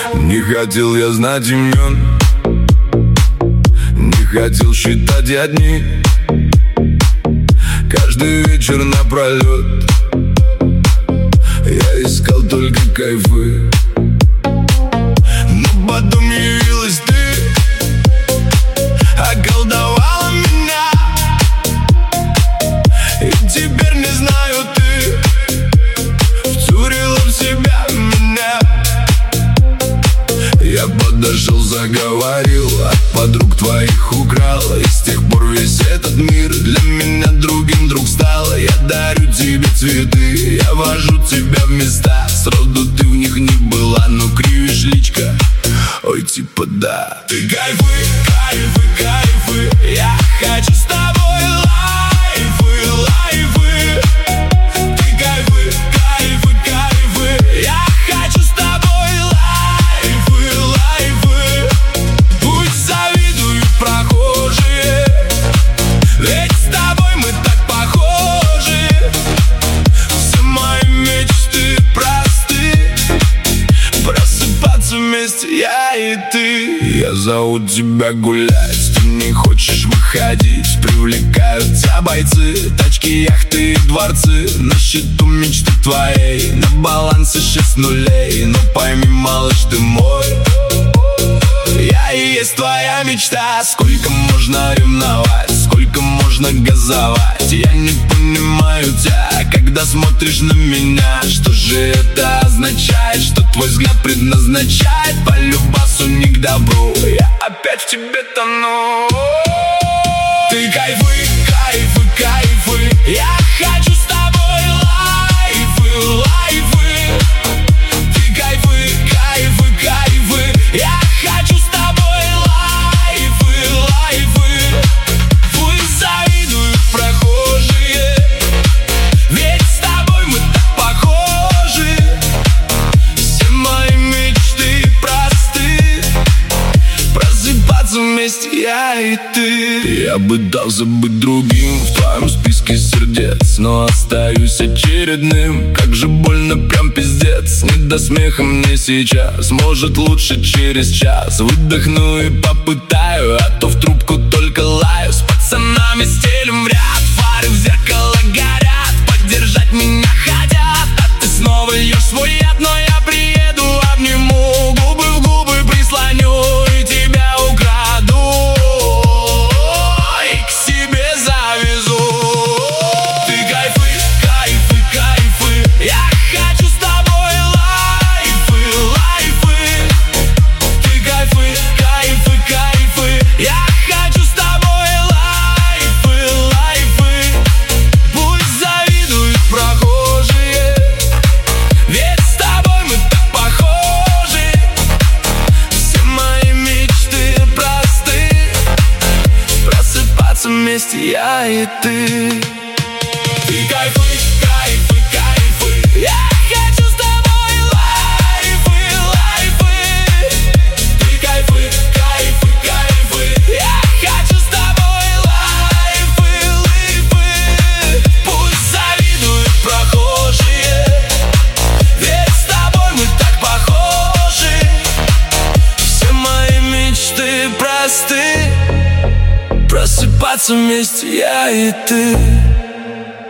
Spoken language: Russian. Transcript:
Не хотел я знать имен, не хотел считать я дни. Каждый вечер напролет я искал только кайфы. Но потом явилась ты, околдовала меня. И теперь не знаю, ты втюрила в себя меня. Я подошел, заговорил, от подруг твоих украл. И с тех пор весь этот мир для меня другим друг стал. Я дарю тебе цветы, я вожу тебя в места. Сроду ты в них не была, но кривишь личка. Ой, типа да. Ты кайфы, кайфы, кайфы. Я хочу с тобой лайфы, лайфы. Ты кайфы, кайфы, кайфы. Я хочу с тобой лайфы, лайфы. Пусть завидуют прохожие, ведь с тобой мы так похожи. Все мои мечты просты, просыпаться вместе я и ты. Я зову тебя гулять, ты не хочешь выходить. Привлекаются бойцы, тачки, яхты и дворцы. На счету мечты твоей, на балансе 6 нулей. Но пойми, малыш, ты мой, я и есть твоя мечта. Сколько можно ревновать, сколько можно газовать. Я не понимаю тебя, когда смотришь на меня. Что же это означает, что твой взгляд предназначает по любасу не к добру. Я опять в тебе тону. Ты кайфы, кайфы, кайфы. Я хочу с тобой лайфы, лайфы. Ты кайфы, кайфы, кайфы. Я хочу с тобой лайфы, лайфы. Пусть завидуют прохожие, ведь с тобой мы так похожи. Все мои мечты просты, просыпаться вместе я и ты. Я бы дал забыть другим в твоем списке сердец, но остаюсь очередным. Как же больно, прям пиздец. Не до смеха мне сейчас, может лучше через час. Выдохну и попытаю, а то в трубку только лаю. С пацанами стелим в ряд, фары в зеркало горят. Поддержать меня хотят, а ты снова льешь свой яд. Но я приеду, обниму, губы в губы прислоню и тебя украду, и к себе завезу. Ты кайфы, кайфы, кайфы. Я хочу с тобой лайфы, лайфы. Ты кайфы, кайфы, кайфы. Я хочу с тобой лайфы, лайфы. Пусть завидуют прохожие, ведь с тобой мы так похожи. Все мои мечты просты, просыпаться вместе я и ты. Ты кайфы, кайфы, кайфы. Я хочу с тобой лайфы, лайфы. Ты кайфы, кайфы, кайфы. Я хочу с тобой лайфы, лайфы. Пусть завидуют прохожие, ведь с тобой мы так похожи. Все мои мечты просты, просыпаться вместе я и ты.